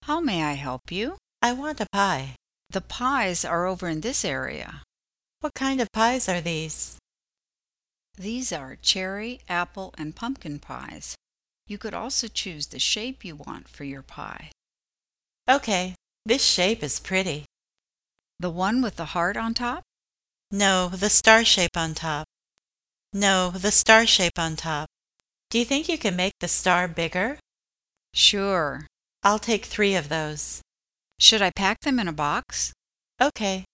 How may I help you? I want a pie. The pies are over in this area. What kind of pies are these? These are cherry, apple, and pumpkin pies. You could also choose the shape you want for your pie. Okay, this shape is pretty. The one with the heart on top? No, the star shape on top. No, the star shape on top. Do you think you can make the star bigger? Sure. I'll take 3 of those. Should I pack them in a box? Okay.